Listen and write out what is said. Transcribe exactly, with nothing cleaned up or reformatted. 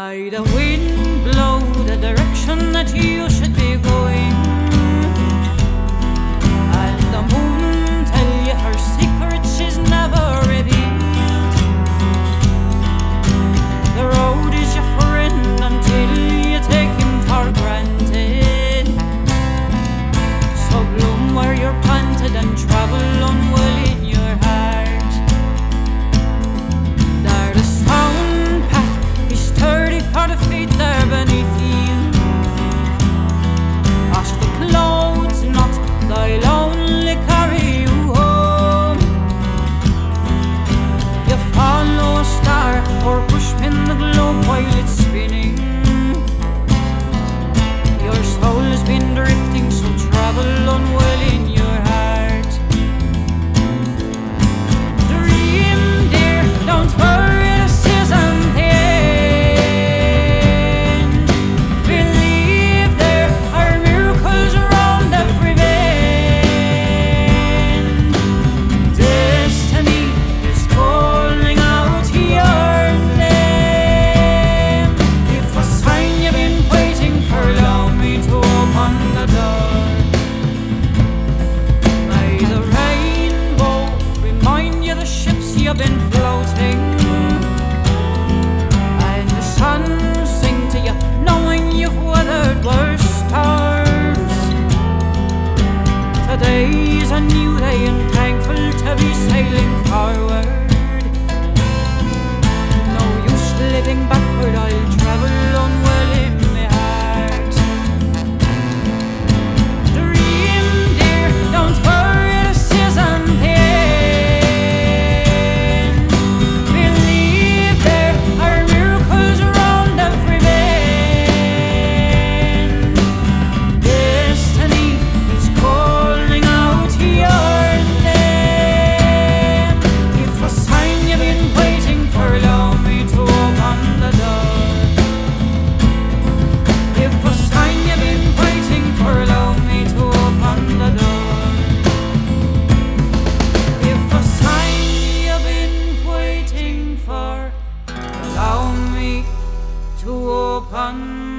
May the wind blow the direction that you should be going, and the moon tell you her secret she's never revealed. The road is your friend until you take him for granted. So bloom where you're planted and travel on well in your heart. There the stone path is sturdy for the feet there beneath you. Ask the clouds not they'll only carry you home. You follow a star or push pin the globe while it's spinning. Your soul has been drifting, so travel on well in your heart. Dream, dear, don't worry, this isn't the end. Believe there are miracles around every bend. Destiny is calling out your name. If a sign you've been waiting for, allow me to open the door. May the rainbow remind you the ships you've been floating, and the sun sing to you knowing you've weathered worse storms. Today's a new day and thankful to be sailing forward. No use living backward, I'll travel on well in my heart. Dream, dear, don't worry, this isn't the end. Believe there are miracles around every bend. Destiny is calling out your name. If a sign you've been waiting for, allow me to open the door. If a sign you've been waiting for, allow me to open the door. If a sign you've been waiting for, allow me to open